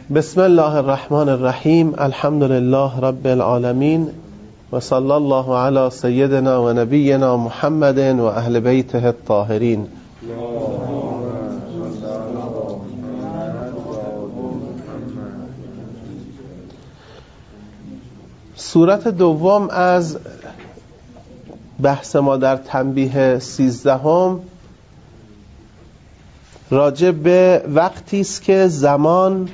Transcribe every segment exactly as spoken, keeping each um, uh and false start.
بسم الله الرحمن الرحیم. الحمد لله رب العالمین و صلی الله علی سیدنا و نبینا محمد و اهل بیته الطاهرین. صورت دوم از بحث ما در تنبیه سیزدهم راجع به وقتی است که زمان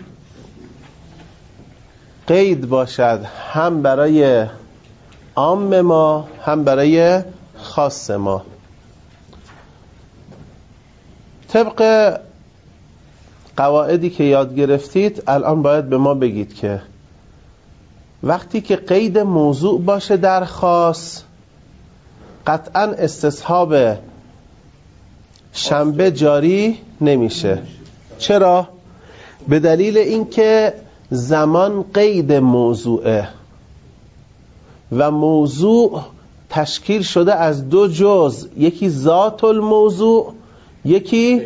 قید باشد، هم برای عام ما هم برای خاص ما. طبق قواعدی که یاد گرفتید الان باید به ما بگید که وقتی که قید موضوع باشه در خاص، قطعا استصحاب شنبه جاری نمیشه. چرا؟ به دلیل اینکه زمان قید موضوعه و موضوع تشکیل شده از دو جزء، یکی ذات الموضوع، یکی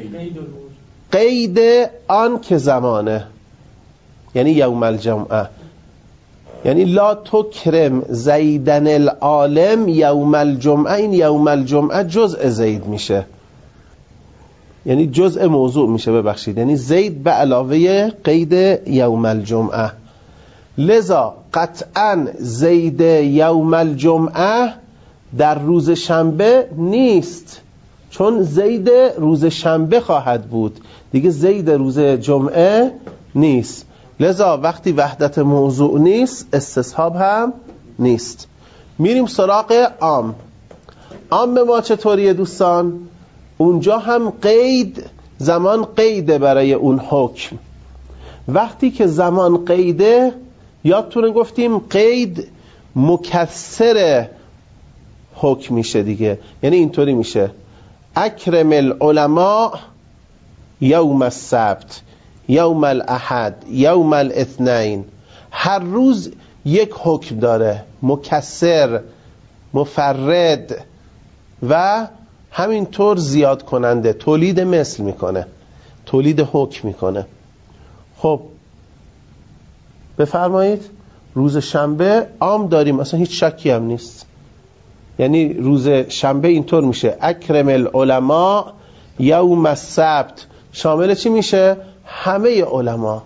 قید آن که زمانه، یعنی یوم الجمعه. یعنی لا تکرم زیدن العالم یوم الجمعه، این یوم الجمعه جزء زید میشه، یعنی جزء موضوع میشه، ببخشید، یعنی زید به علاوه قید یوم الجمعه. لذا قطعا زید یوم الجمعه در روز شنبه نیست، چون زید روز شنبه خواهد بود دیگه، زید روز جمعه نیست. لذا وقتی وحدت موضوع نیست استصحاب هم نیست. میریم سراغ عام. عام ما چطوریه دوستان؟ اونجا هم قید، زمان قیده برای اون حکم. وقتی که زمان قیده، یادتونه گفتیم قید مکسر حکم میشه دیگه، یعنی اینطوری میشه: اکرم العلماء یوم السبت، یوم الاحد، یوم الاثنین. هر روز یک حکم داره، مکسر، مفرد و همینطور زیاد کننده، تولید مثل میکنه، تولید حکم میکنه. خب بفرمایید روز شنبه عام داریم، اصلا هیچ شکی هم نیست. یعنی روز شنبه اینطور میشه: اکرم العلماء یوم السبت، شامل چی میشه؟ همه علما.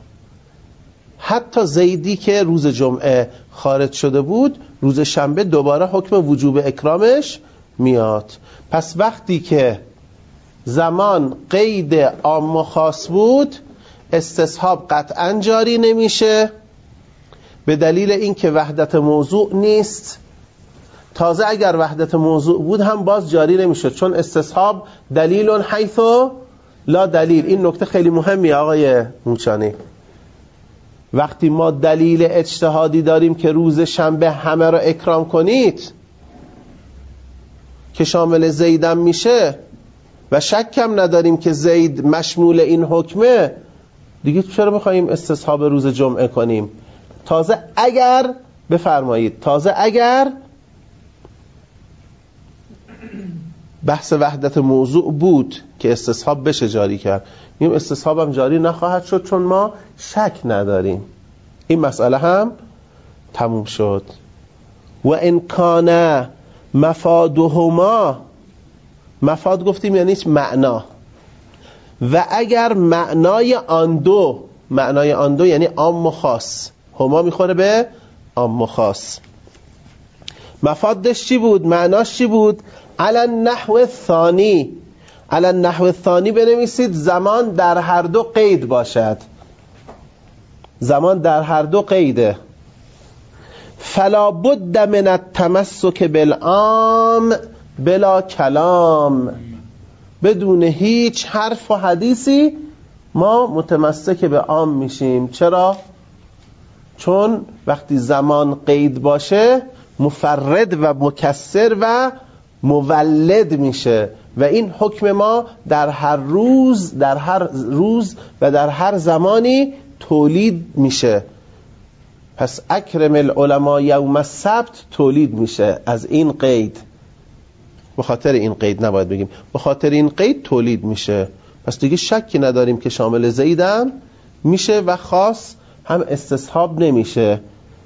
حتی زیدی که روز جمعه خارج شده بود، روز شنبه دوباره حکم وجوب اکرامش میاد. پس وقتی که زمان قید عام و خاص بود، استصحاب قطعا جاری نمیشه به دلیل اینکه وحدت موضوع نیست. تازه اگر وحدت موضوع بود هم باز جاری نمیشه، چون استصحاب دلیل حیث لا دلیل. این نکته خیلی مهمی آقای موچانی. وقتی ما دلیل اجتهادی داریم که روز شنبه همه را اکرام کنید که شامل زیدم میشه و شکم نداریم که زید مشمول این حکمه، دیگه چرا میخواییم استصحاب روز جمعه کنیم؟ تازه اگر بفرمایید تازه اگر بحث وحدت موضوع بود که استصحاب بشه جاری کرد، این استصحاب هم جاری نخواهد شد چون ما شک نداریم. این مسئله هم تموم شد. و ان کان مفادهما، مفاد گفتیم یعنی معنا، و اگر معنای آن دو، معنای آن دو یعنی عام و خاص، هما میخوره به عام و خاص. مفادش چی بود؟ معناش چی بود؟ علی النحو الثانی، علی النحو الثانی بنویسید زمان در هر دو قید باشد، زمان در هر دو قیده. فلا بد من التمسک بالعام بلا کلام، بدون هیچ حرف و حدیثی ما متمسک به عام میشیم. چرا؟ چون وقتی زمان قید باشه مفرد و مکسر و مولد میشه و این حکم ما در هر روز، در هر روز و در هر زمانی تولید میشه. پس اکرم العلماء یوم السبت تولید میشه از این قید. به خاطر این قید نباید بگیم، به خاطر این قید تولید میشه. پس دیگه شکی نداریم که شامل زیدم میشه و خاص هم استصحاب نمیشه.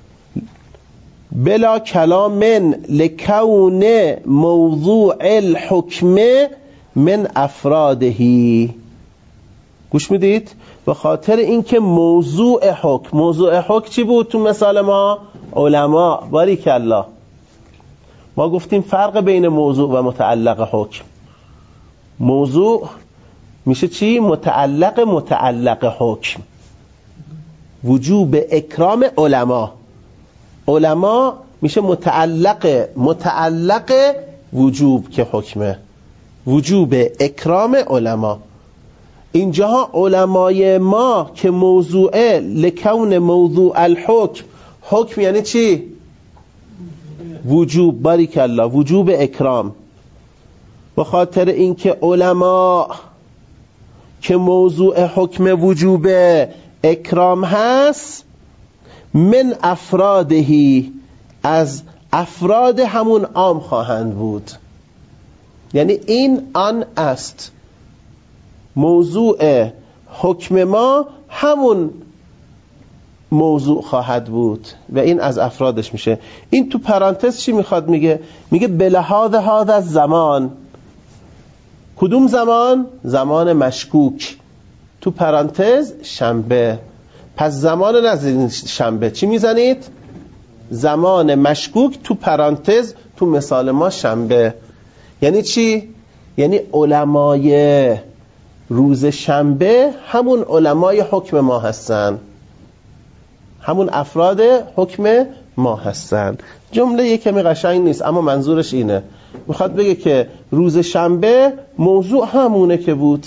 بلا کلام لکون موضوع الحکم من افرادهی. گوش میدید؟ به خاطر اینکه موضوع حکم، موضوع حکم چی بود تو مثال ما؟ علما. باریک الله. ما گفتیم فرق بین موضوع و متعلق حکم. موضوع میشه چی؟ متعلق متعلق حکم. وجوب اکرام علما. علما میشه متعلق متعلق وجوب که حکمه. وجوب اکرام علما. اینجاها علمای ما که موضوعه لکون موضوع الحکم. حکم یعنی چی؟ وجوب. باریک الله. وجوب اکرام. به خاطر اینکه علما که موضوع حکم وجوب اکرام هست، من افرادهی، از افراد همون عام خواهند بود. یعنی این آن است، موضوع حکم ما همون موضوع خواهد بود و این از افرادش میشه. این تو پرانتز چی میخواد میگه؟ میگه بلحاظ هذا الزمان. کدوم زمان؟ زمان مشکوک. تو پرانتز شنبه. پس زمان نزدید شنبه چی میزنید؟ زمان مشکوک تو پرانتز تو مثال ما شنبه. یعنی چی؟ یعنی علمای روز شنبه همون علمای حکم ما هستن، همون افراد حکم ما هستن. جمله یه کمی قشنگ نیست اما منظورش اینه، میخواد بگه که روز شنبه موضوع همونه که بود،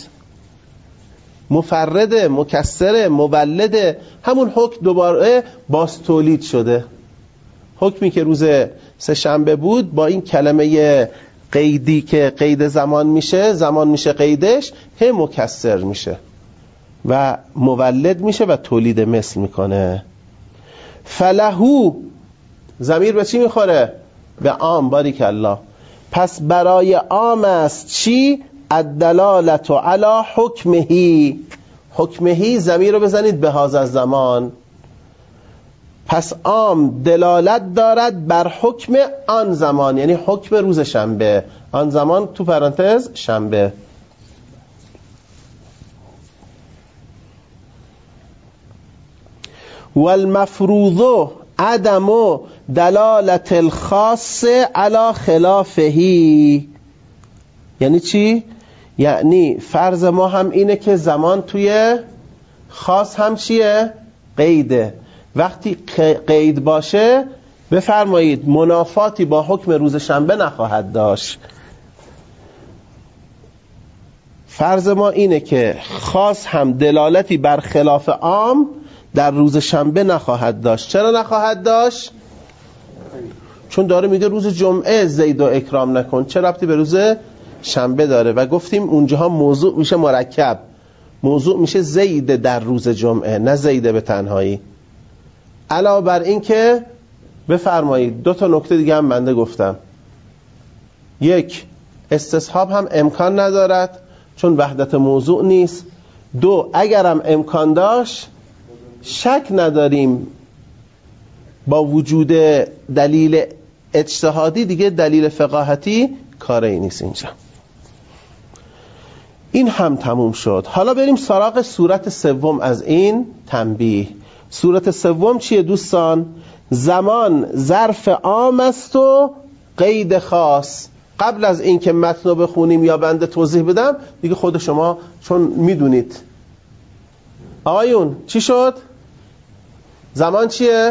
مفرده، مکسره، مولده، همون حکم دوباره باز تولید شده. حکمی که روز سه شنبه بود با این کلمه قیدی که قید زمان میشه، زمان میشه قیدش، هی مکسر میشه و مولد میشه و تولید مثل میکنه. فلهو، ضمیر به چی میخوره؟ به عام. باریک الله. پس برای عام است چی؟ الدلالت علی حکمهی. حکمهی ضمیر رو بزنید به هذا الزمان. پس عام دلالت دارد بر حکم آن زمان، یعنی حکم روز شنبه. آن زمان تو پرانتز شنبه. والمفروض عدم دلالت الخاص علی خلافهی. یعنی چی؟ یعنی فرض ما هم اینه که زمان توی خاص هم چیه؟ قیده. وقتی قید باشه بفرمایید منافاتی با حکم روز شنبه نخواهد داشت. فرض ما اینه که خاص هم دلالتی بر خلاف عام در روز شنبه نخواهد داشت. چرا نخواهد داشت؟ چون داره میگه روز جمعه زید و اکرام نکن. چه ربطی به روز شنبه داره؟ و گفتیم اونجاها موضوع میشه مرکب. موضوع میشه زید در روز جمعه، نه زید به تنهایی. علاوه بر این که بفرمایید دو تا نکته دیگه هم بنده گفتم. یک، استصحاب هم امکان ندارد چون وحدت موضوع نیست. دو، اگرم امکان داشت شک نداریم با وجود دلیل اجتهادی دیگه دلیل فقاهتی کاری نیست اینجا. این هم تموم شد. حالا بریم سراغ صورت سوم از این تنبیه. صورت سوم چیه دوستان؟ زمان ظرف عام است و قید خاص. قبل از این که متن رو بخونیم یا بنده توضیح بدم دیگه خود شما چون میدونید. آقایون چی شد؟ زمان چیه؟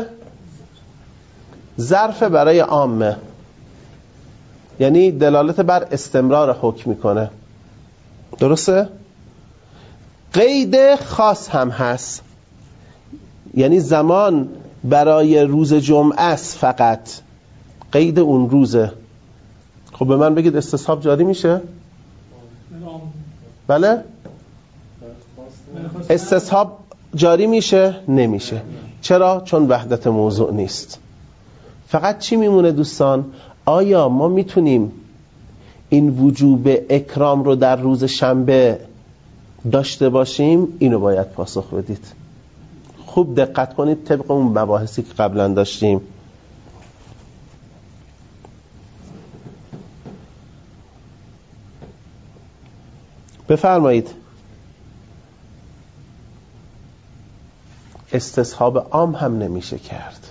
ظرف برای عامه، یعنی دلالت بر استمرار حکم میکنه. درسته؟ قید خاص هم هست، یعنی زمان برای روز جمعه است فقط، قید اون روزه. خب به من بگید استصحاب جاری میشه؟ بله؟ استصحاب جاری میشه؟ نمیشه. چرا؟ چون وحدت موضوع نیست. فقط چی میمونه دوستان؟ آیا ما میتونیم این وجوب اکرام رو در روز شنبه داشته باشیم؟ اینو باید پاسخ بدید. خوب دقت کنید طبق اون مباحثی که قبلا داشتیم. بفرمایید. استصحاب عام هم نمیشه کرد.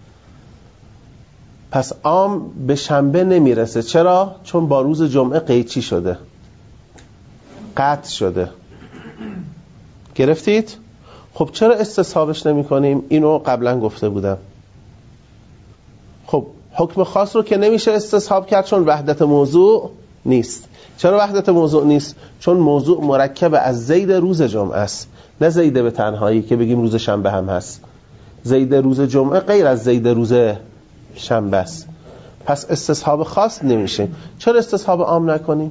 پس عام به شنبه نمیرسه. چرا؟ چون با روز جمعه قیچی شده، قطع شده. گرفتید؟ خب چرا استصحابش نمی کنیم؟ اینو قبلا گفته بودم. خب حکم خاص رو که نمیشه استصحاب کرد چون وحدت موضوع نیست. چرا وحدت موضوع نیست؟ چون موضوع مرکب از زید روز جمعه است، نه زید به تنهایی که بگیم روز شنبه هم هست. زید روز جمعه غیر از زید روز شنبه است. پس استصحاب خاص نمیشه. چرا استصحاب عام نکنیم؟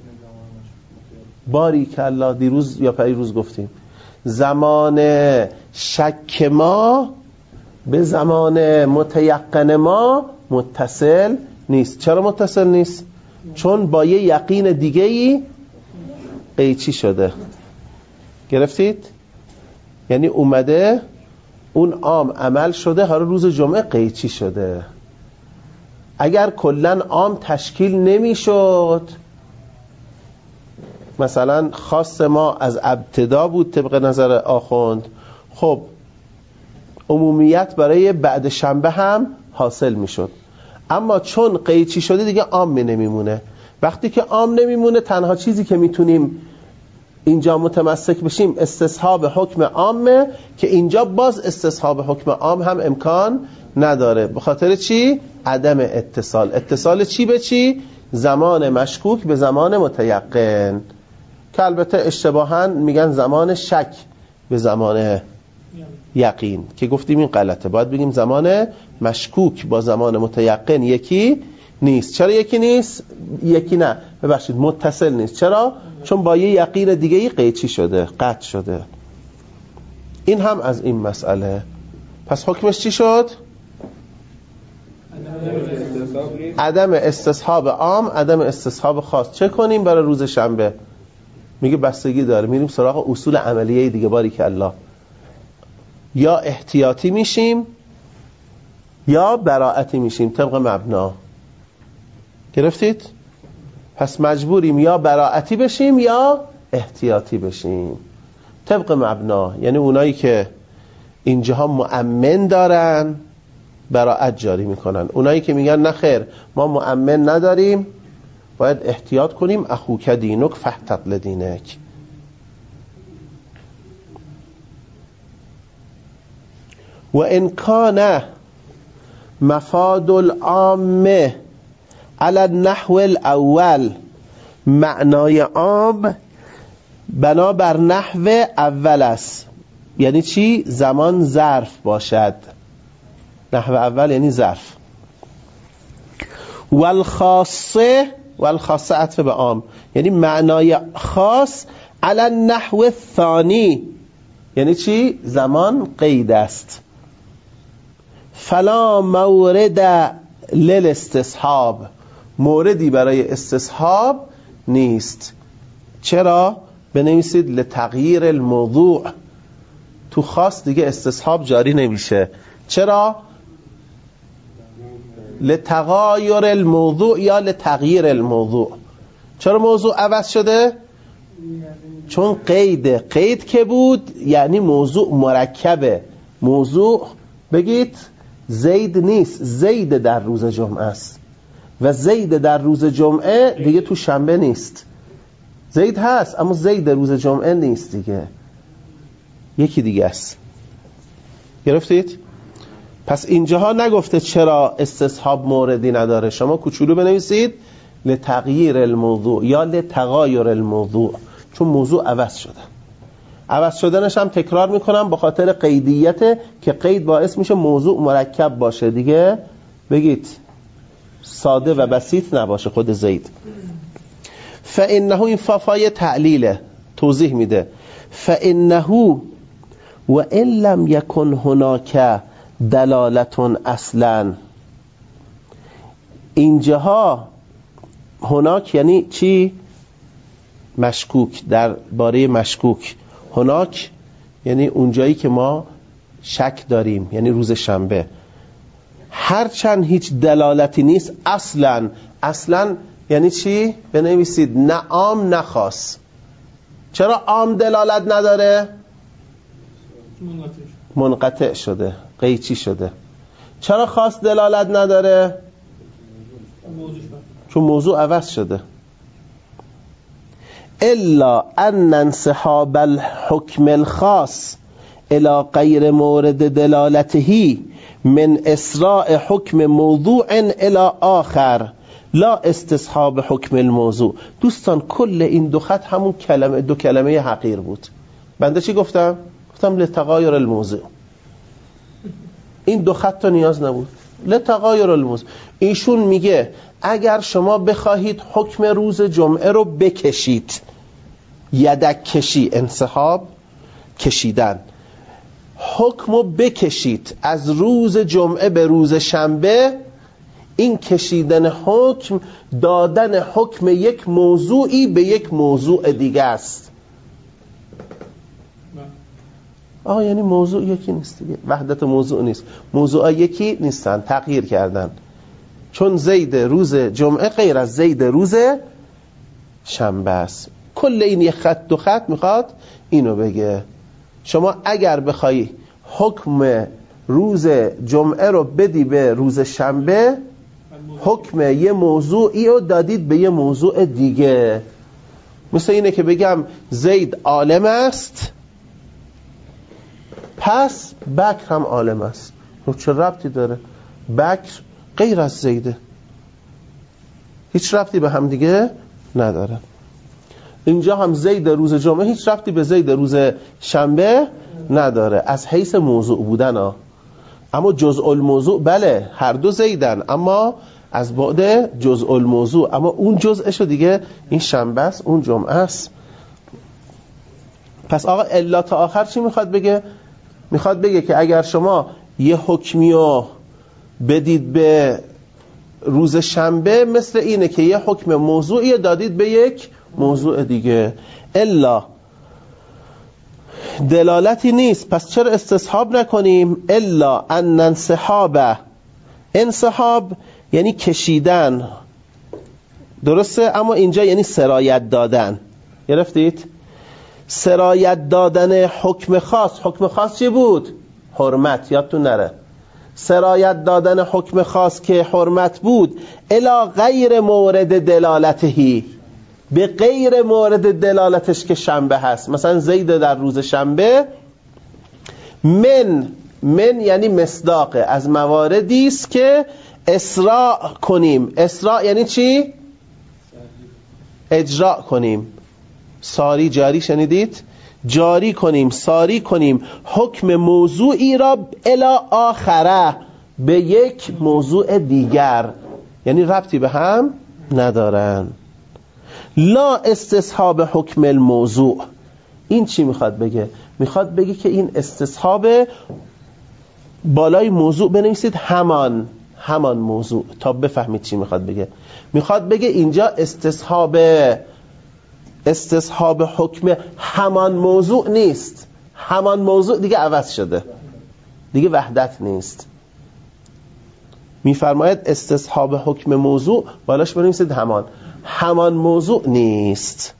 باریکالله، دیروز یا پریروز گفتیم زمان شک ما به زمان متیقن ما متصل نیست. چرا متصل نیست؟ چون با یه یقین دیگه ای قیچی شده. گرفتید؟ یعنی اومده اون عام عمل شده، حالا روز جمعه قیچی شده. اگر کلن عام تشکیل نمیشد، مثلا خاص ما از ابتدا بود طبق نظر آخوند، خب عمومیت برای بعد شنبه هم حاصل میشد. اما چون قیچی شده دیگه عام نمیمونه. وقتی که عام نمیمونه تنها چیزی که میتونیم اینجا متمسک بشیم استصحاب حکم عامه که اینجا باز استصحاب حکم عام هم امکان نداره. به خاطر چی؟ عدم اتصال. اتصال چی به چی؟ زمان مشکوک به زمان متیقن، که البته اشتباهاً میگن زمان شک به زمان یقین، که گفتیم این غلطه. باید بگیم زمان مشکوک با زمان متیقن یکی نیست. چرا یکی نیست؟ یکی نه ببخشید متصل نیست. چرا؟ چون با یه یقین دیگه ای قیچی شده، قطع شده. این هم از این مسئله. پس حکمش چی شد؟ عدم استصحاب عام، عدم استصحاب خاص. چه کنیم برای روز شنبه؟ میگه بستگی داره، میریم سراغ اصول عملیه دیگه. باریکالله، یا احتیاطی میشیم یا براعتی میشیم طبق مبنا. گرفتید؟ پس مجبوریم یا براعتی بشیم یا احتیاطی بشیم طبق مبنا. یعنی اونایی که اینجاها مؤمن دارن براعت جاری میکنن، اونایی که میگن نه خیر ما مؤمن نداریم باید احتیاط کنیم. اخوک دینک فاحتط لدینک. و ان کان مفاد العام علی النحو الاول، معنای عام بنا بر نحو اول است. یعنی چی؟ زمان ظرف باشد. نحو اول یعنی ظرف. والخاصه، والخاصه عطف به عام، یعنی معنای خاص علی النحو الثانی، یعنی چی؟ زمان قید است. فلا مورد للاستصحاب، موردی برای استصحاب نیست. چرا؟ بنویسید لتغییر الموضوع. تو خاص دیگه استصحاب جاری نمیشه. چرا؟ لتغایر الموضوع یا لتغییر الموضوع. چرا موضوع عوض شده؟ چون قید. قید که بود یعنی موضوع مرکبه. موضوع بگید زید نیست، زید در روز جمعه است و زید در روز جمعه دیگه تو شنبه نیست. زید هست اما زید روز جمعه نیست دیگه، یکی دیگه است. گرفتید؟ پس اینجاها نگفته چرا استصحاب موردی نداره. شما کوچولو بنویسید لتغییر الموضوع یا لتغایر الموضوع، چون موضوع عوض شده. عوض شدنش هم تکرار میکنم به خاطر قیدیت که قید باعث میشه موضوع مرکب باشه دیگه. بگید ساده و بسیط نباشه خود زید. فانه، این فافای تعلیله، توضیح میده. فانه و ان لم یکن هناک دلالتون اصلا، اینجاها هناک یعنی چی؟ مشکوک، در باره مشکوک. هناک یعنی اونجایی که ما شک داریم، یعنی روز شنبه. هرچند هیچ دلالتی نیست اصلا. اصلا یعنی چی؟ بنویسید نه عام نه خاص. چرا عام دلالت نداره؟ منقطع شده، قیچی شده. چرا خاص دلالت نداره؟ چون موضوع عوض شده. الا ان انسحاب الحكم الخاص الى غیر مورد دلالته من اسراء حکم موضوع الى آخر لا استصحاب حکم الموضوع. دوستان کل این دو خط همون کلمه، دو کلمه حقیر بود. بنده چی گفتم؟ گفتم لتغایر الموضوع. این دو خط تا نیاز نبود. لتغایر الموضوع. ایشون میگه اگر شما بخواهید حکم روز جمعه رو بکشید، یدک کشی، انسحاب کشیدن، حکم رو بکشید از روز جمعه به روز شنبه، این کشیدن حکم دادن حکم یک موضوعی به یک موضوع دیگه است. آه یعنی موضوع یکی نیست دیگه، وحدت موضوع نیست، موضوع یکی نیستن، تغییر کردن. چون زید روز جمعه غیر از زید روز شنبه است. کل این یک خط دو خط میخواد اینو بگه. شما اگر بخوای حکم روز جمعه رو بدی به روز شنبه، حکم یه موضوعی رو دادید به یه موضوع دیگه. مثل اینه که بگم زید عالم است، پس بکر هم عالم است. چه ربطی داره؟ بکر غیر از زیده، هیچ ربطی به هم دیگه نداره. اینجا هم زید روز جمعه هیچ ربطی به زید روز شنبه نداره از حیث موضوع بودن ها. اما جزء الموضوع بله هر دو زیدن، اما از بعد جزء الموضوع، اما اون جزءشو دیگه این شنبه است، اون جمعه است. پس آقا الا تا آخر چی میخواد بگه؟ میخواد بگه که اگر شما یه حکمیو بدید به روز شنبه، مثل اینه که یه حکم موضوعی دادید به یک موضوع دیگه. الا دلالتی نیست، پس چرا استصحاب نکنیم؟ الا ان انسحاب، انسحاب یعنی کشیدن، درسته؟ اما اینجا یعنی سرایت دادن. گرفتید؟ سرایت دادن حکم خاص. حکم خاص چی بود؟ حرمت. یادتون نره سرایت دادن حکم خاص که حرمت بود الی غیر مورد دلالتهی، به غیر مورد دلالتش که شنبه هست. مثلا زید در روز شنبه، من من یعنی مصداق از مواردی است که اسراء کنیم. اسراء یعنی چی؟ اجرا کنیم. ساری جاری شنیدید؟ جاری کنیم، ساری کنیم حکم موضوعی را الی آخره، به یک موضوع دیگر، یعنی ربطی به هم ندارن. لا استصحاب حکم الموضوع. این چی میخواد بگه؟ میخواد بگه که این استصحاب بالای موضوع بنویسید همان همان موضوع تا بفهمید چی میخواد بگه. میخواد بگه اینجا استصحاب استصحاب حکم همان موضوع نیست. همان موضوع دیگه عوض شده، دیگه وحدت نیست. میفرماید استصحاب حکم موضوع بالاش بنویسید همان همان موضوع نیست.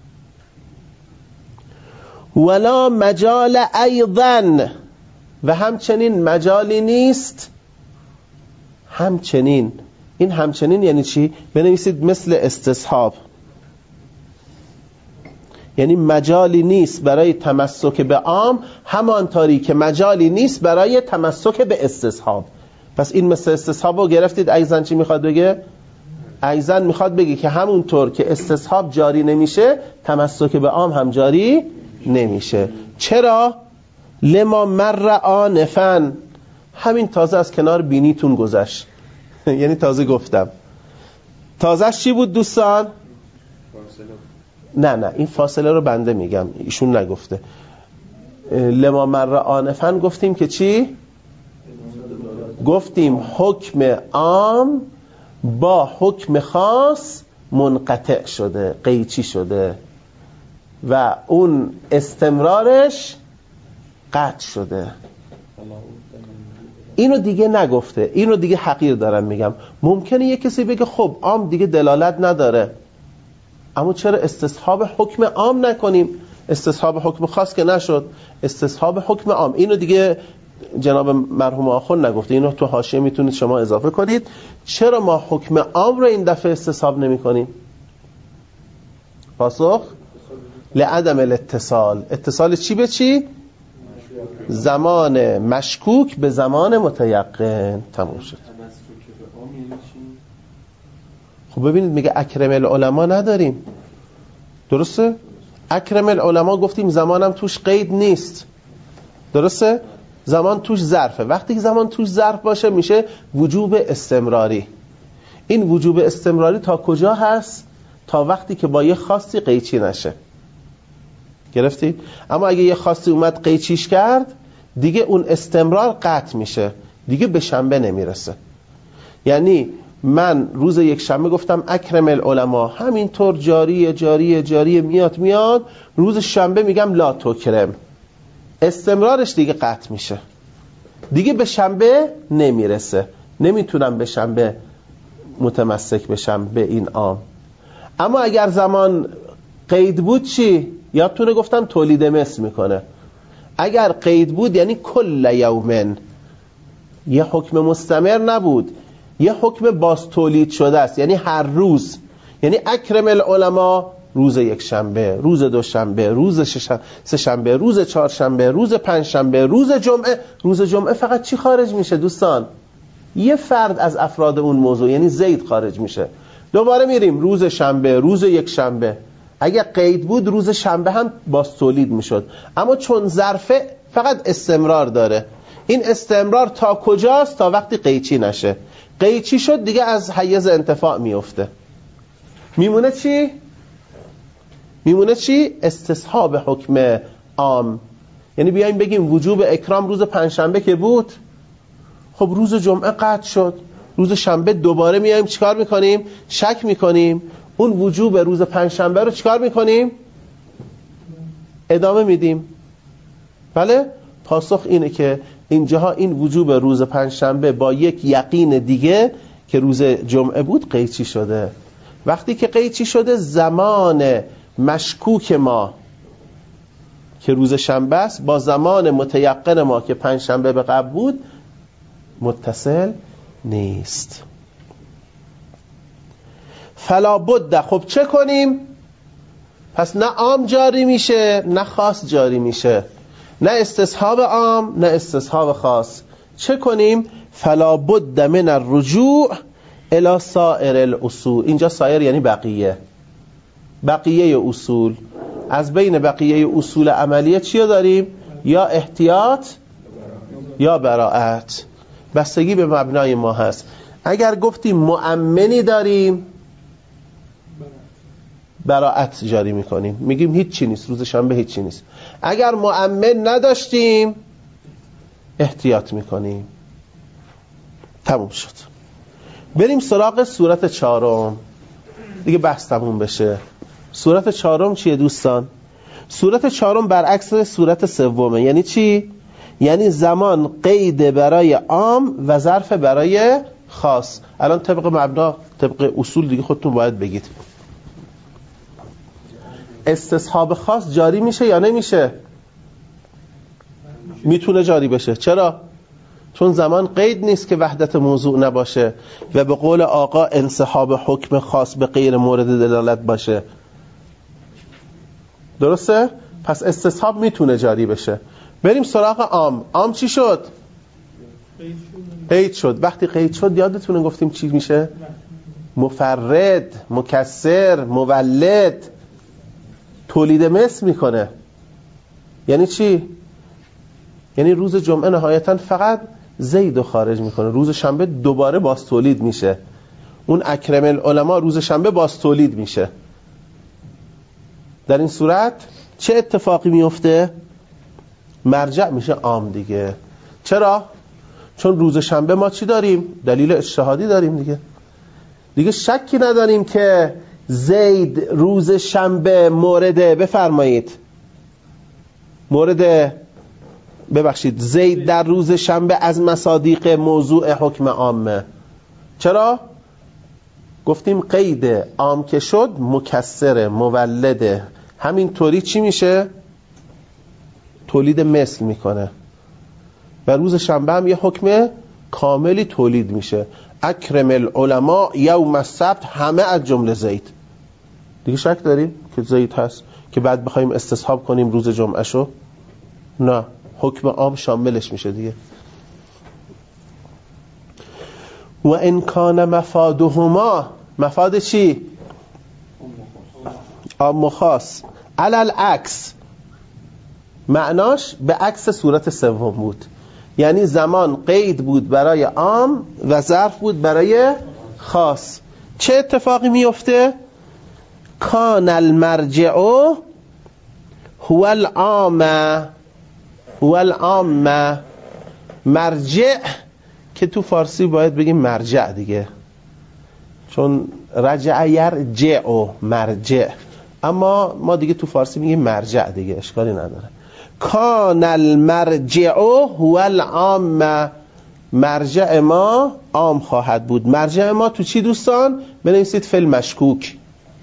ولا مجال ایضا، و همچنین مجالی نیست. همچنین، این همچنین یعنی چی؟ بنویسید مثل استصحاب، یعنی مجالی نیست برای تمسک به عام همانطوری که مجالی نیست برای تمسک به استصحاب. پس این مثل استصحاب رو گرفتید. ایضا چی میخواد بگه؟ ایضا میخواد بگه که همونطور که استصحاب جاری نمیشه، تمسک به عام هم جاری نمیشه. چرا؟ لما مر آنفن، همین تازه از کنار بینیتون گذشت. یعنی تازه گفتم. تازهش چی بود دوستان؟ نه نه این فاصله رو بنده میگم، ایشون نگفته. لما مر آنفن گفتیم که چی؟ گفتیم حکم عام با حکم خاص منقطع شده، قیچی شده و اون استمرارش قطع شده. اینو دیگه نگفته، اینو دیگه حقیر دارم میگم. ممکنه یه کسی بگه خب عام دیگه دلالت نداره، اما چرا استصحاب حکم عام نکنیم؟ استصحاب حکم خاص که نشد، استصحاب حکم عام. اینو دیگه جناب مرحوم آخوند نگفته، اینو تو حاشیه میتونید شما اضافه کنید. چرا ما حکم عام رو این دفعه استصحاب نمی کنیم؟ پاسخ لعدم الاتصال. اتصال چی به چی؟ زمان مشکوک به زمان متیقن. تموم شد. خب ببینید میگه اکرم العلماء نداریم، درسته؟ اکرم العلماء گفتیم زمانم توش قید نیست، درسته؟ زمان توش ظرفه. وقتی که زمان توش ظرف باشه میشه وجوب استمراری. این وجوب استمراری تا کجا هست؟ تا وقتی که با یه خاصی قیچی نشه. گرفتی؟ اما اگه یه خاصی اومد قیچیش کرد، دیگه اون استمرار قطع میشه، دیگه به شنبه نمیرسه. یعنی من روز یک شنبه گفتم اکرم العلماء، همینطور جاریه جاریه جاریه میاد میاد، روز شنبه میگم لا تکرم، استمرارش دیگه قطع میشه، دیگه به شنبه نمیرسه، نمیتونم به شنبه متمسک بشم به این عام. اما اگر زمان قید بود چی؟ یادتونه گفتم تولید مثل میکنه. اگر قید بود یعنی کل یومن، یه حکم مستمر نبود، یه حکم باز تولید شده است، یعنی هر روز. یعنی اکرم العلماء روز یک شنبه، روز دو شنبه، روز سه شنبه، روز چهار شنبه، روز پنج شنبه، روز جمعه. روز جمعه فقط چی خارج میشه دوستان؟ یه فرد از افراد اون موضوع، یعنی زید خارج میشه. دوباره میریم روز شنبه، روز یک شنبه. اگه قید بود روز شنبه هم باز تولید میشد، اما چون ظرفه فقط استمرار داره. این استمرار تا کجاست؟ تا وقتی قیچی نشه. قیچی شد دیگه از حیز انتفاع میفته. میمونه چی؟ میمونه چی؟ استصحاب حکم عام. یعنی بیایم بگیم وجوب اکرام روز پنجشنبه که بود، خب روز جمعه قطع شد، روز شنبه دوباره میایم چیکار میکنیم؟ شک میکنیم. اون وجوب روز پنجشنبه رو چیکار میکنیم؟ ادامه میدیم. بله؟ پاسخ اینه که اینجاها این وجوب روز پنجشنبه با یک یقین دیگه که روز جمعه بود قیچی شده. وقتی که قیچی شده، زمان مشکوک ما که روز شنبه است با زمان متیقن ما که پنجشنبه به قبل بود متصل نیست. فلا بد. خب چه کنیم؟ پس نه عام جاری میشه نه خاص جاری میشه، نه استصحاب عام نه استصحاب خاص. چه کنیم؟ فلا بد من الرجوع الی سائر الاصول. اینجا سایر یعنی بقیه، بقیه اصول. از بین بقیه اصول عملیه چی داریم؟ یا احتیاط یا براءت، بستگی به مبنای ما هست. اگر گفتیم مؤمنی داریم، براءت جاری میکنیم، میگیم هیچ چی نیست، روز شنبه هیچ چی نیست. اگر مؤمن نداشتیم احتیاط میکنیم. تموم شد. بریم سراغ صورت چهارم دیگه، بحث تموم بشه. صورت چهارم چیه دوستان؟ صورت چهارم برعکس صورت سومه. یعنی چی؟ یعنی زمان قید برای عام و ظرف برای خاص. الان طبق مبنا، طبق اصول دیگه خودتون باید بگید استصحاب خاص جاری میشه یا نمیشه؟ میتونه جاری بشه. چرا؟ چون زمان قید نیست که وحدت موضوع نباشه و به قول آقا انسحاب حکم خاص به غیر مورد دلالت باشه. درسته؟ پس استصحاب میتونه جاری بشه. بریم سراغ عام. عام چی شد؟ قید شد. وقتی قید شد یادتونه گفتیم چی میشه؟ مفرد، مکسر، مولد، تولید مثل میکنه. یعنی چی؟ یعنی روز جمعه نهایتا فقط زیدو خارج میکنه، روز شنبه دوباره باز تولید میشه. اون اکرم العلماء روز شنبه باز تولید میشه. در این صورت چه اتفاقی میفته؟ مرجع میشه عام دیگه. چرا؟ چون روز شنبه ما چی داریم؟ دلیل اجتهادی داریم دیگه. دیگه شکی نداریم که زید روز شنبه مورد، بفرمایید، مورد ببخشید زید در روز شنبه از مصادیق موضوع حکم عامه. چرا؟ گفتیم قید عام که شد مکسر مولده، همین طوری چی میشه؟ تولید مثل میکنه و روز شنبه هم یه حکم کاملی تولید میشه. اکرم العلماء یوم السبت، همه از جمله زید. دیگه شک داریم که زید هست که بعد بخوایم استصحاب کنیم روز جمعه شو؟ نه، حکم عام شاملش میشه دیگه. و ان کان مفادهما، مفاد چی؟ عام و خاص. علل عکس، معناش به عکس صورت سوم بود، یعنی زمان قید بود برای عام و ظرف بود برای خاص. چه اتفاقی میفته؟ کان المرجع هو العام، هو العام. مرجع که تو فارسی باید بگیم مرجع دیگه، چون رجع یرجع و مرجع، اما ما دیگه تو فارسی میگیم مرجع دیگه، اشکالی نداره. کان المرجع هو العام، مرجع ما عام خواهد بود. مرجع ما تو چی دوستان؟ بنویسید فی المشکوک.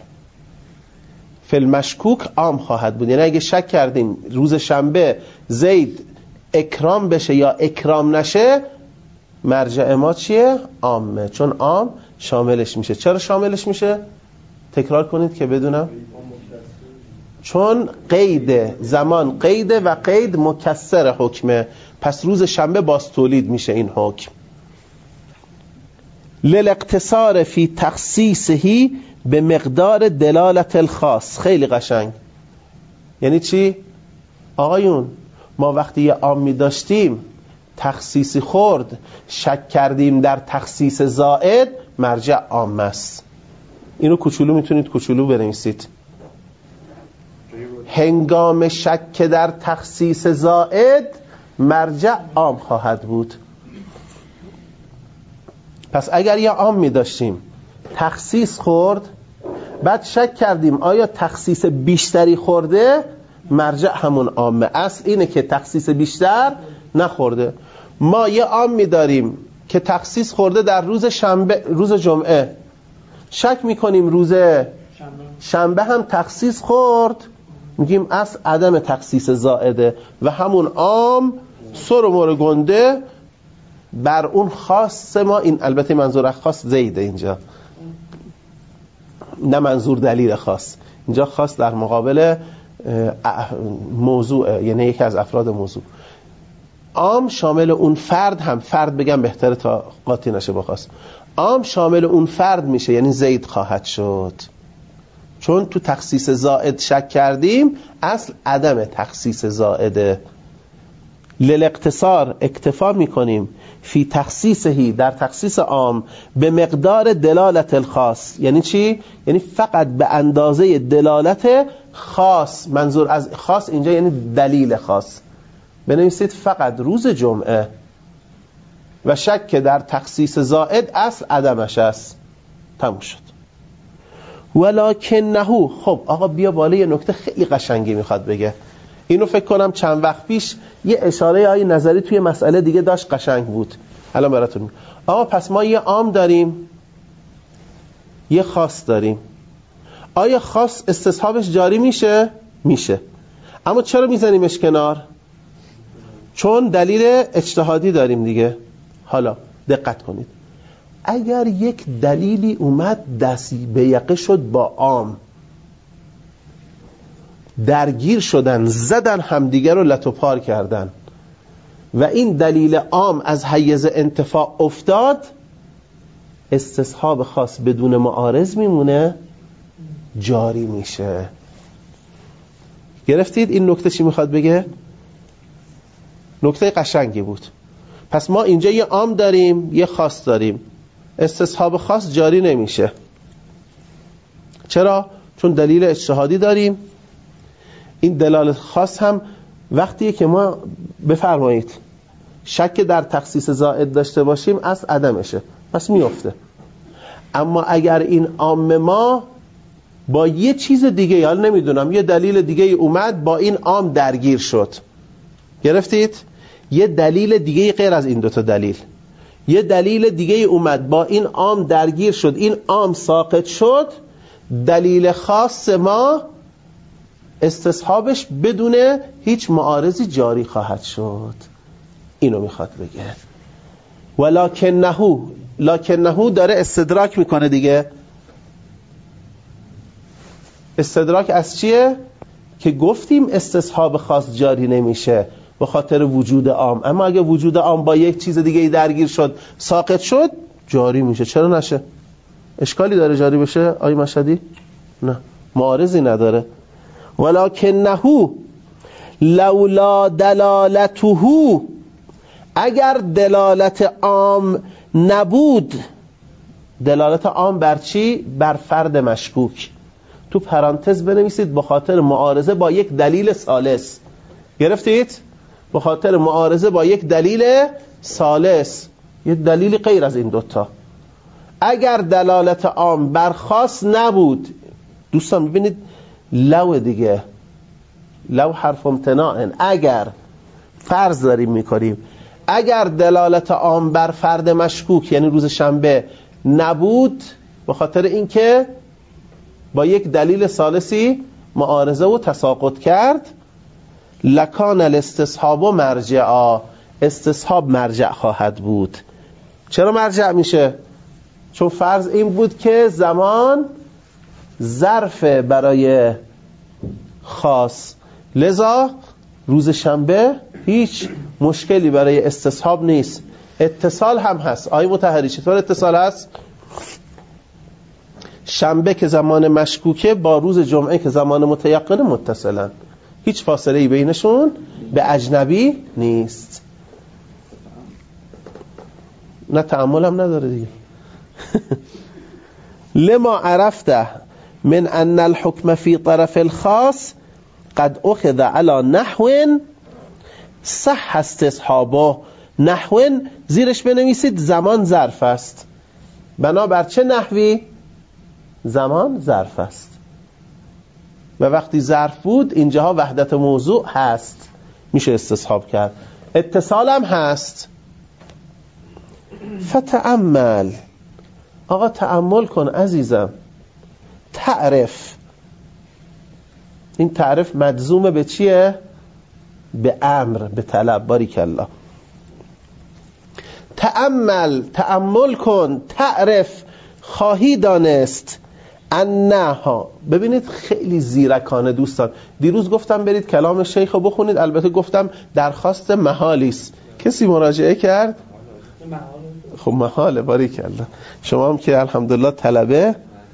فی المشکوک عام خواهد بود، یعنی اگه شک کردیم روز شنبه زید اکرام بشه یا اکرام نشه، مرجع ما چیه؟ عامه، چون عام شاملش میشه. چرا شاملش میشه؟ تکرار کنید که بدونم. چون قید زمان قیده و قید مکسر حکمه، پس روز شنبه باز تولید میشه این حکم. للاقتصار فی تخصیصه به مقدار دلالت الخاص. خیلی قشنگ. یعنی چی؟ آقایون ما وقتی یه عامی داشتیم تخصیصی خورد، شک کردیم در تخصیص زائد، مرجع عام است. اینو کوچولو میتونید کوچولو بنویسید. هنگام شک در تخصیص زائد مرجع عام خواهد بود. پس اگر یه عام می داشتیم تخصیص خورد، بعد شک کردیم آیا تخصیص بیشتری خورده، مرجع همون عامه. اصل اینه که تخصیص بیشتر نخورده. ما یه عام می داریم که تخصیص خورده در روز شنبه، روز جمعه، شک می کنیم روز شنبه هم تخصیص خورد، میگیم اصل عدم تخصیص زائده و همون عام سر و مور گنده بر اون خاص ما. این البته منظور خاص زیده اینجا، نه منظور دلیل خاص. اینجا خاص در مقابل موضوع، یعنی یکی از افراد موضوع. عام شامل اون فرد هم، فرد بگم بهتره تا قاطی نشه با خاص. عام شامل اون فرد میشه، یعنی زید خواهد شد. چون تو تخصیص زائد شک کردیم، اصل عدم تخصیص زائده. للاقتصار اکتفا میکنیم فی تخصیصهی، در تخصیص عام، به مقدار دلالت الخاص. یعنی چی؟ یعنی فقط به اندازه دلالت خاص. منظور از خاص اینجا یعنی دلیل خاص. بنویسید فقط روز جمعه و شک در تخصیص زائد اصل عدمش است. تموم شد. ولکنه. خب آقا بیا بالا، یه نکته خیلی قشنگی میخواد بگه. اینو فکر کنم چند وقت پیش یه اشاره های نظری توی مسئله دیگه داشت، قشنگ بود. الان براتون میگم. آقا پس ما یه عام داریم، یه خاص داریم. آیا خاص استصحابش جاری میشه؟ میشه. اما چرا میزنیمش کنار؟ چون دلیل اجتهادی داریم دیگه. حالا دقت کنید، اگر یک دلیلی اومد دستی به یقه شد با عام، درگیر شدن، زدن همدیگر رو لت و پار کردن و این دلیل عام از حیز انتفاع افتاد، استصحاب خاص بدون معارض میمونه، جاری میشه. گرفتید این نکته چی میخواد بگه؟ نکته قشنگی بود. پس ما اینجا یه عام داریم، یه خاص داریم. استصحاب خاص جاری نمیشه. چرا؟ چون دلیل اجتهادی داریم. این دلالت خاص هم وقتیه که ما بفرمایید شک در تخصیص زائد داشته باشیم، از عدمشه، پس میفته. اما اگر این عام ما با یه چیز دیگه، یا نمیدونم یه دلیل دیگه اومد با این عام درگیر شد، گرفتید؟ یه دلیل دیگه غیر از این دوتا دلیل، یه دلیل دیگه اومد با این عام درگیر شد، این عام ساقط شد، دلیل خاص ما استصحابش بدون هیچ معارضی جاری خواهد شد. اینو میخواد بگه. ولکنهو، لکنهو داره استدراک میکنه دیگه. استدراک از چیه؟ که گفتیم استصحاب خاص جاری نمیشه به خاطر وجود عام، اما اگه وجود عام با یک چیز دیگه درگیر شد ساقط شد جاری میشه. چرا نشه؟ اشکالی داره جاری بشه آی مشهدی؟ نه، معارضی نداره. ولکنهو لولا دلالته، اگر دلالت عام نبود. دلالت عام بر چی؟ بر فرد مشکوک. تو پرانتز بنویسید به خاطر معارضه با یک دلیل ثالث. گرفتید؟ به خاطر معارضه با یک دلیل ثالث، یه دلیل غیر از این دوتا. اگر دلالت عام بر خاص نبود، دوستان ببینید لو دیگه، لو حرف امتناع، اگر فرض داریم میکنیم اگر دلالت عام بر فرد مشکوک یعنی روز شنبه نبود، به خاطر اینکه با یک دلیل ثالثی معارضه و تساقط کرد، لکان الاستصحاب مرجعا، استصحاب مرجع خواهد بود. چرا مرجع میشه؟ چون فرض این بود که زمان ظرف برای خاص، لذا روز شنبه هیچ مشکلی برای استصحاب نیست. اتصال هم هست. آی مطهری چطور اتصال هست؟ شنبه که زمان مشکوکه با روز جمعه که زمان متیقنه متصلن، هیچ فاصله ای بینشون به اجنبی نیست. نه تأمل هم نداره دیگه. لما عرفته من ان الحكم في طرف الخاص قد اخذ على نحو صح استصحابه. نحو زیرش بنویسید زمان ظرف است. بنابر چه نحوی؟ زمان ظرف است و وقتی ظرف بود اینجاها وحدت موضوع هست، میشه استصحاب کرد. اتصال هم هست. فتأمل، آقا تأمل کن عزیزم. تعرف، این تعرف مجزوم به چیه؟ به امر، به طلب. باریکالله. تأمل، تأمل کن. تعرف، خواهی دانست. انها، ببینید خیلی زیرکانه دوستان. دیروز گفتم برید کلام شیخ رو بخونید، البته گفتم درخواست محالی است. کسی مراجعه کرد؟ خب محاله. باریکالله. شما هم که الحمدلله طلبه.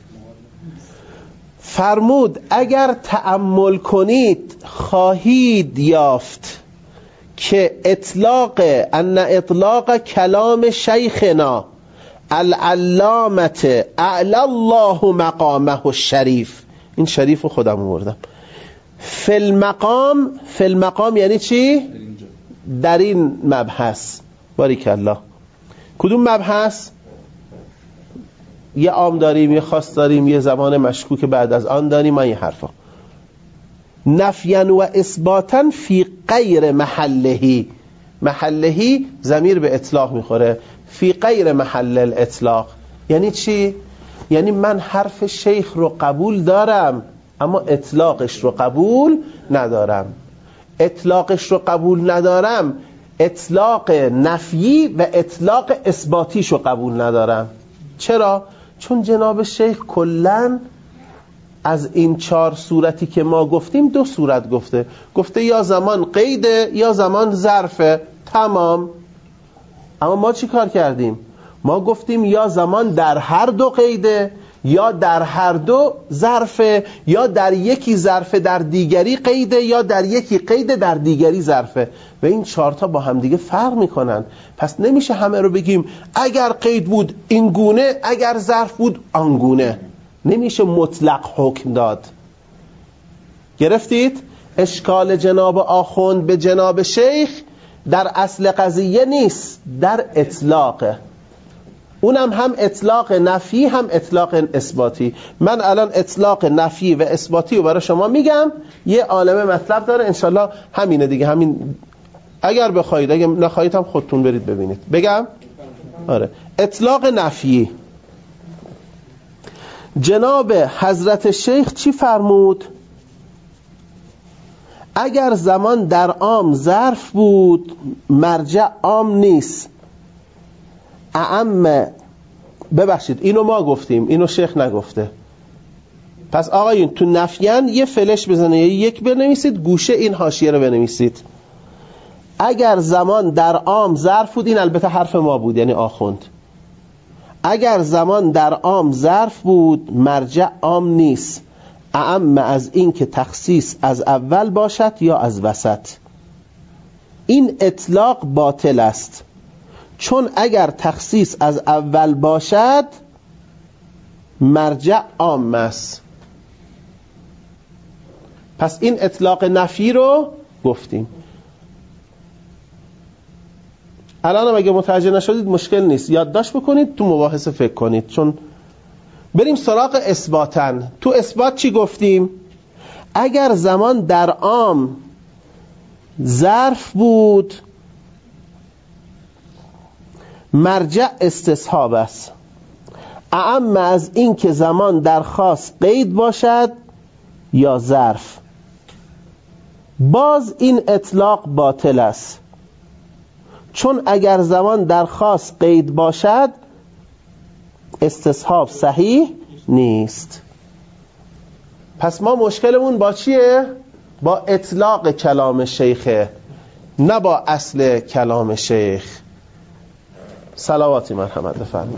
فرمود اگر تأمل کنید خواهید یافت که اطلاق ان اطلاق کلام شیخنا العلامت اعلی الله مقامه الشریف، این شریف خودم آوردم، فی المقام. فی المقام یعنی چی؟ در این مبحث. باریکالله. کدوم مبحث؟ یه عام داریم، یه خاص داریم، یه زمان مشکوک بعد از آن داریم، این حرفا. نفیاً و اثباتاً فی غیر محلهی. محلهی ضمیر به اطلاق میخوره. فی غیر محل الاطلاق یعنی چی؟ یعنی من حرف شیخ رو قبول دارم اما اطلاقش رو قبول ندارم. اطلاقش رو قبول ندارم، اطلاق نفیی و اطلاق اثباتیش رو قبول ندارم. چرا؟ چون جناب شیخ کلن از این چهار صورتی که ما گفتیم دو صورت گفته. گفته یا زمان قیده یا زمان ظرفه. تمام. اما ما چی کار کردیم؟ ما گفتیم یا زمان در هر دو قیده یا در هر دو ظرفه، یا در یکی ظرفه در دیگری قیده، یا در یکی قیده در دیگری ظرفه. و این چهارتا با هم دیگه فرق میکنن. پس نمیشه همه رو بگیم اگر قید بود این گونه، اگر ظرف بود آنگونه. نمیشه مطلق حکم داد. گرفتید؟ اشکال جناب آخوند به جناب شیخ در اصل قضیه نیست، در اطلاقه. اونم هم اطلاق نفی هم اطلاق اثباتی. من الان اطلاق نفی و اثباتی رو برای شما میگم، یه عالمه مطلب داره، انشالله همینه دیگه، همین اگر بخواید، اگه نخواهید هم خودتون برید ببینید. بگم؟ آره. اطلاق نفیی. جناب حضرت شیخ چی فرمود؟ اگر زمان در عام ظرف بود مرجع عام نیست. اعم ببخشید اینو ما گفتیم، اینو شیخ نگفته. پس آقایون تو نفیان یه فلش بزنه، یک بنویسید، گوشه این حاشیه رو بنویسید. اگر زمان در عام ظرف بود، این البته حرف ما بود یعنی آخوند. اگر زمان در عام ظرف بود مرجع عام نیست، اعم از این که تخصیص از اول باشد یا از وسط. این اطلاق باطل است، چون اگر تخصیص از اول باشد مرجع عام است. پس این اطلاق نفی رو گفتیم. الان هم اگه متوجه نشدید مشکل نیست، یادداشت بکنید، تو مباحثه فکر کنید. چون بریم سراغ اثباتن. تو اثبات چی گفتیم؟ اگر زمان در عام ظرف بود مرجع استصحاب است، اعم از این که زمان در خاص قید باشد یا ظرف. باز این اطلاق باطل است، چون اگر زمان در خاص قید باشد استصحاب صحیح نیست. پس ما مشکلمون با چیه؟ با اطلاق کلام شیخه، نه با اصل کلام شیخ. صلواتی مرحمت بفرمایید.